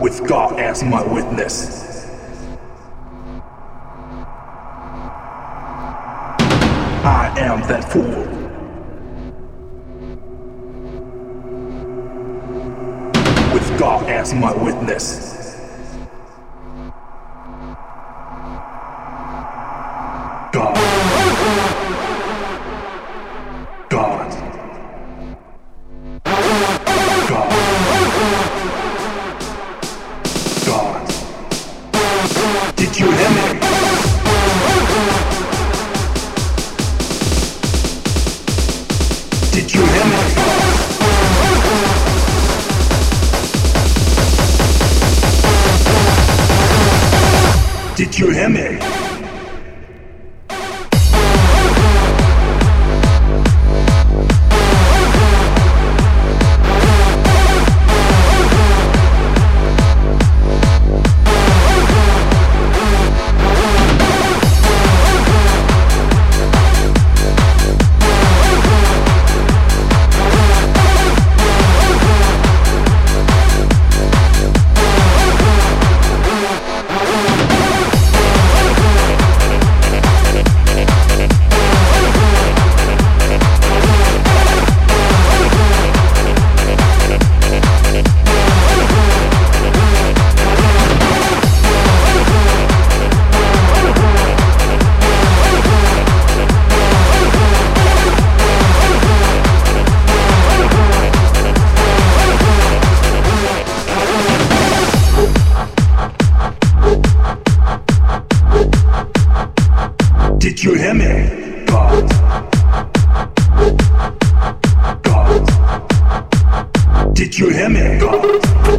with God as my witness. I am that fool. With God as my witness. God. God. God. God. Did you hear me? Did you hear me? Did you hear me? Did you hear me? God. God. Did you hear me? God.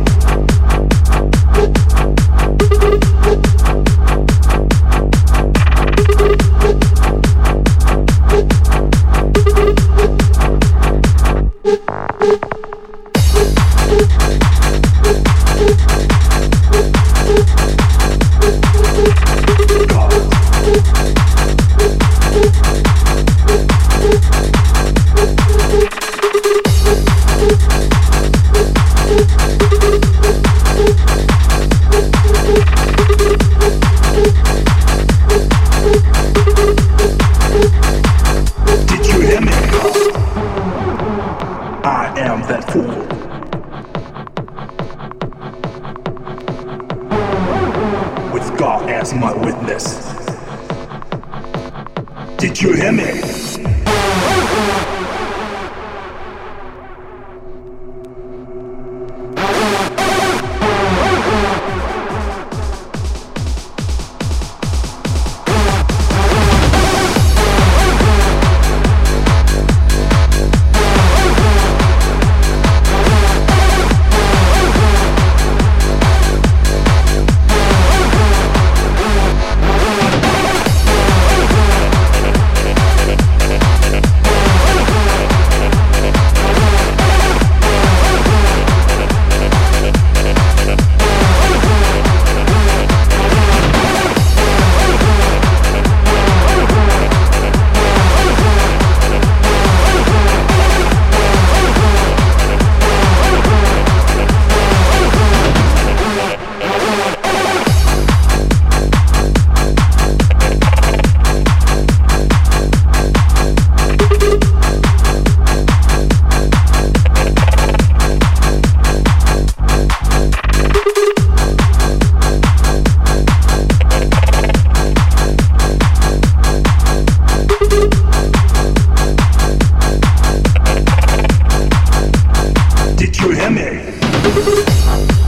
I am that fool. With God as my witness. Did you hear me? Did you hear me?